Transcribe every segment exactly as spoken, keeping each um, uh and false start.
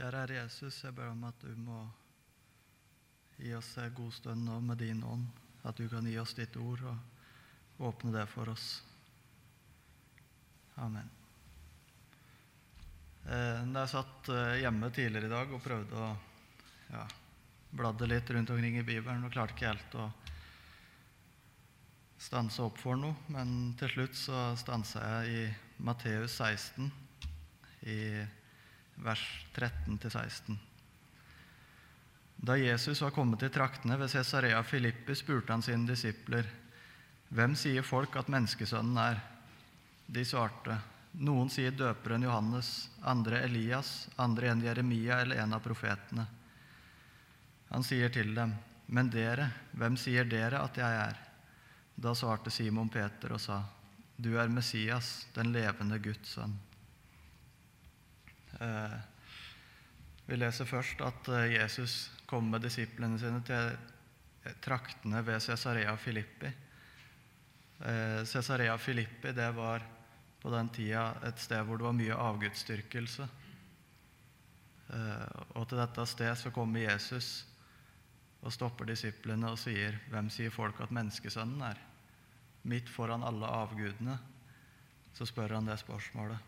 Kjære Herre Jesus, jeg ber om at du må gi oss en god stund nå med din ånd, at du kan gi oss ditt ord og åpne det for oss. Amen. Eh, da jeg satt hjemme tidligere i dag og prøvde å ja, bladde litt rundt omkring i Bibelen og klarte ikke helt å stanse opp for noe, men til slutt så stanset jeg i Matteus seksten, i vers tretten til seksten. Da Jesus var kommet til traktene ved Cesarea Filippi, spurte han sine disipler: «Hvem sier folk at menneskesønnen er?» De svarte: «Noen sier døperen Johannes, andre Elias, andre en Jeremia eller en av profetene.» Han sier til dem: «Men dere, hvem sier dere at jeg er?» Da svarte Simon Peter og sa: «Du er Messias, den levende Guds sønn.» Eh, vi leser først at Jesus kom med disiplene sine til traktene ved Cesarea Filippi. Eh, Cesarea Filippi, det var på den tida et sted hvor det var mye avgudsdyrkelse. Eh, og til dette sted så kommer Jesus og stopper disiplene og sier: «Hvem sier folk at menneskesønnen er?» Midt foran alle avgudene så spør han det spørsmålet.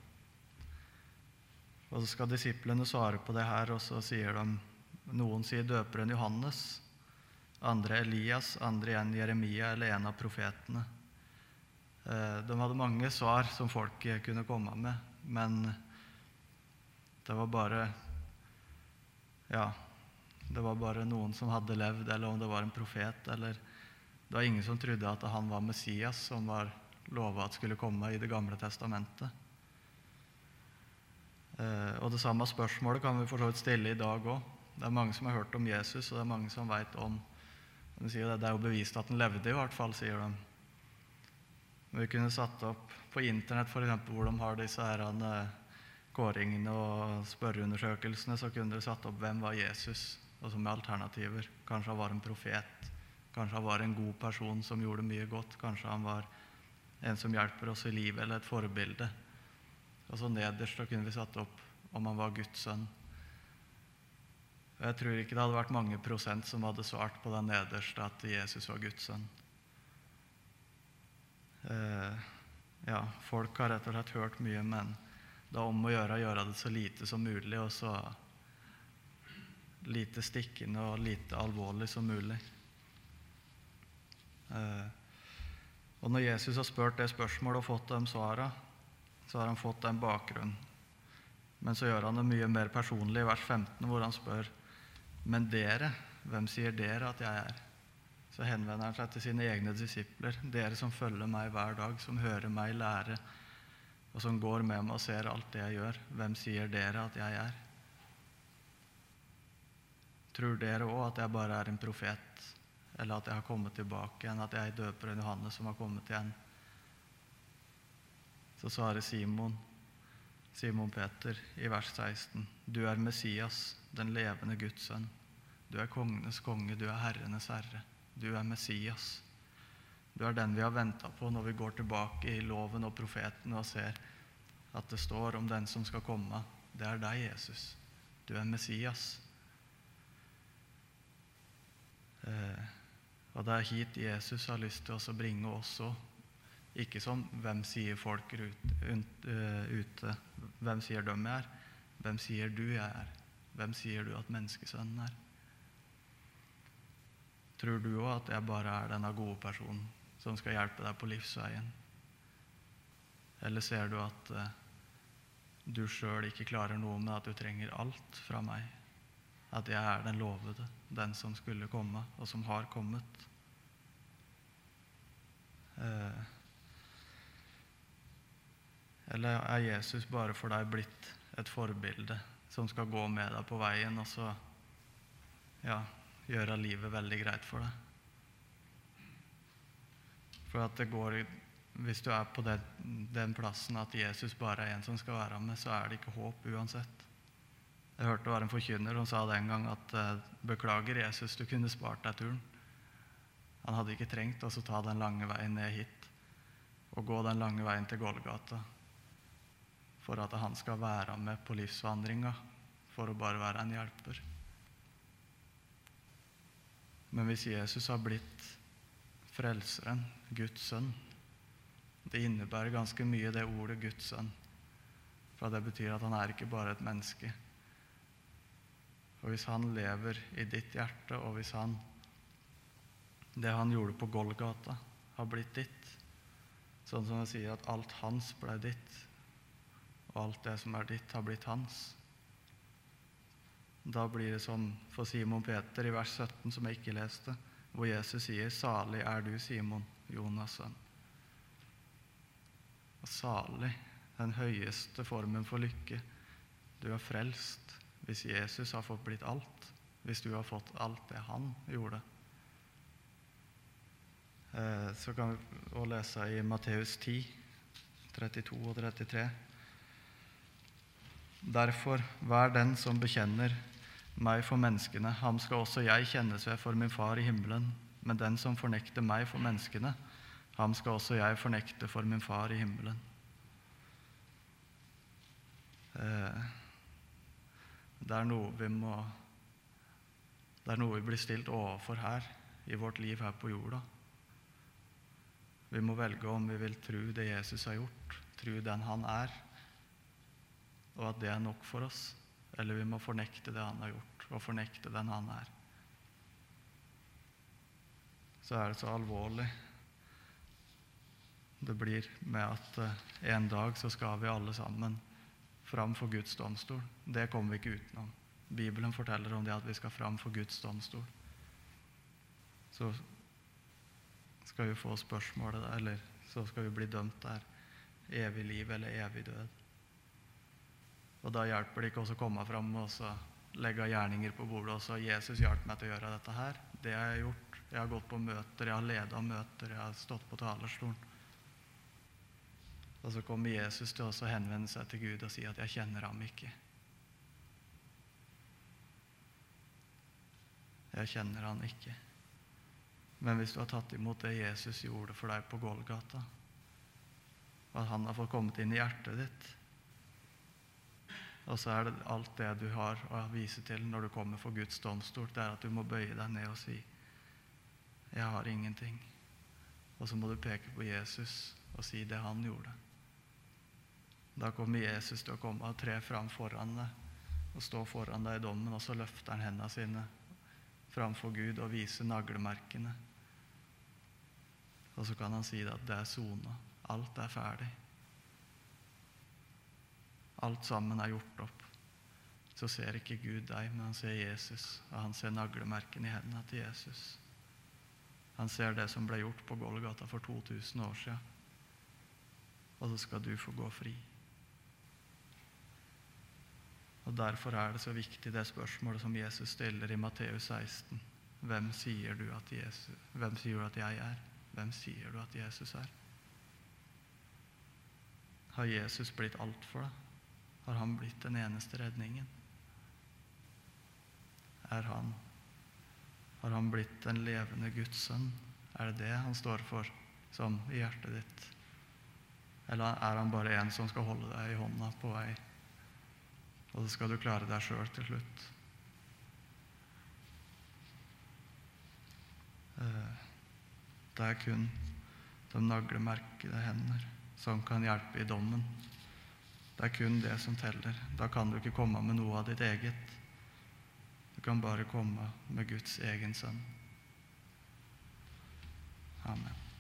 Og så skal disiplene svare på det her, og så sier de: noen sier døperen Johannes, andre Elias, andre en Jeremia eller en av profetene. De hadde mange svar som folk kunne komme med, men det var bare ja, det var bare noen som hadde levd, eller om det var en profet, eller det var ingen som trodde at han var Messias, som var lovet at skulle komme i det gamle testamentet. Og det samme spørsmålet kan vi for så vidt stille i dag også. Det er mange som har hørt om Jesus, og det er mange som vet om de sier det, det er jo bevist at han levde i hvert fall, sier de. Vi kunne satt opp på internett for eksempel hvor de har disse her kåringene og spørreundersøkelsene, så kunne de satt opp hvem var Jesus, og som alternativer. Kanskje han var en profet, kanskje han var en god person som gjorde mye godt, kanskje han var en som hjelper oss i livet, eller et forbilde. Og så nederst da kunne vi satt opp om han var Guds sønn. Jeg tror ikke det hadde vært mange prosent som hadde svart på den nederste at Jesus var Guds sønn. Eh, ja, folk har rett og slett hørt mye, men det er om å gjøre, gjøre det så lite som mulig, og så lite stikkende og lite alvorlig som mulig. Eh, og når Jesus har spurt det spørsmålet og fått dem svarene, så har han fått en bakgrunn. Men så gjør han det mye mer personlig i vers femten, hvor han spør: «Men dere, hvem sier dere at jeg er?» Så henvender han seg til sine egne disipler. Dere som følger meg hver dag, som hører meg lære, og som går med meg og ser alt det jeg gjør. Hvem sier dere at jeg er? Tror dere også at jeg bare er en profet, eller at jeg har kommet tilbake igjen, at jeg er døperen Johannes som har kommet igjen? Så svarer Simon, Simon Peter i vers seksten: «Du er Messias, den levende Guds sønn. Du er kongenes konge, du er herrenes herre. Du er Messias. Du er den vi har ventet på når vi går tilbake i loven og profetene og ser at det står om den som skal komme. Det er deg, Jesus. Du er Messias.» Eh, og det er hit Jesus har lyst til oss å bringe oss også. Ikke som hvem sier folk ute, hvem sier de er, hvem sier du jeg er, hvem sier du at menneskesønnen er? Tror du også at jeg bare er denne gode personen som skal hjelpe deg på livsveien? Eller ser du at uh, du selv ikke klarer noe, med at du trenger alt fra meg? At jeg er den lovede, den som skulle komme, og som har kommet? Uh, Eller er Jesus bare for deg blitt et forbilde som skal gå med deg på veien, og så ja, gjøre livet veldig greit for deg? For at det går, hvis du er på den, den plassen at Jesus bare er en som skal være med, så er det ikke håp uansett. Jeg hørte det var en forkynner som sa den gang at beklager Jesus, du kunne spart deg turen. Han hadde ikke trengt å ta den lange veien ned hit og gå den lange veien til Golgata for at han skal være med på livsvandringa, for å bare være en hjelper. Men hvis Jesus har blitt frelseren, Guds sønn, det innebærer ganske mye det ordet Guds sønn. For det betyr at han er ikke bare et menneske. Og hvis han lever i ditt hjerte, og hvis han, det han gjorde på Golgata, har blitt ditt, sånn som jeg sier at alt hans ble ditt, og alt det som er ditt, har blitt hans, da blir det som for Simon Peter i vers sytten, som jeg ikke leste, hvor Jesus sier, «Salig er du, Simon, Jonas' sønn». Og salig, den høyeste formen for lykke. Du er frelst hvis Jesus har fått blitt alt, hvis du har fått alt det han gjorde. Eh, så kan vi også lese i Matteus ti, trettito og trettitre. Derfor, vær den som bekjenner meg for menneskene, ham skal også jeg kjennes ved for min far i himmelen. Men den som fornekter meg for menneskene, ham skal også jeg fornekte for min far i himmelen. Eh, det er noe vi må det er noe vi blir stilt overfor her i vårt liv her på jorda. Vi må velge om vi vil tro det Jesus har gjort, tro den han er, og at det er nok for oss, eller vi må fornekte det han har gjort, og fornekte den han er. Så er det så alvorlig det blir med at en dag så skal vi alle sammen fram for Guds domstol. Det kommer vi ikke utenom. Bibelen forteller om det at vi skal fram for Guds domstol. Så skal vi få spørsmålet, eller så skal vi bli dømt der. Evig liv eller evig død. Og da hjelper det ikke også å komme fram og så legge gjerninger på bordet og så Jesus hjelper meg til å gjøre dette her. Det har jeg gjort. Jeg har gått på møter, jeg har ledet møter, jeg har stått på talerstolen. Og så kommer Jesus til oss og henvender seg til Gud og sier at jeg kjenner ham ikke. Jeg kjenner han ikke. Men hvis du har tatt imot det Jesus gjorde for deg på Golgata, og at han har fått kommet inn i hjertet ditt, og så er det alt det du har å vise til når du kommer for Guds domstol, det er at du må bøye deg ned og si, jeg har ingenting. Og så må du peke på Jesus og si det han gjorde. Da kommer Jesus til å komme og tre fram foran deg og stå foran deg i dommen, og så løfter han hendene sine framfor Gud og viser naglemerkene. Og så kan han si at det er sona. Alt er ferdig. Alt sammen er gjort opp. Så ser ikke Gud deg, men han ser Jesus, og han ser naglemerkene i hendene til Jesus. Han ser det som ble gjort på Golgata for to tusen år siden. Og så skal du få gå fri. Og derfor er det så viktig det spørsmålet som Jesus stiller i Matteus seksten. Hvem sier du at Jesus, hvem sier du at jeg er? Hvem sier du at Jesus er? Har Jesus blitt alt for deg? Har han blitt den eneste redningen? Er han, har han blitt den levende Guds sønn? Er det det han står for som i hjertet ditt? Eller er han bare en som skal holde deg i hånda på vei? Og så skal du klare deg selv til slutt. Det er kun de naglemerkede hender som kan hjelpe i dommen. Det er kun det som teller. Da kan du ikke komme med noe av ditt eget. Du kan bare komme med Guds egen sønn. Amen.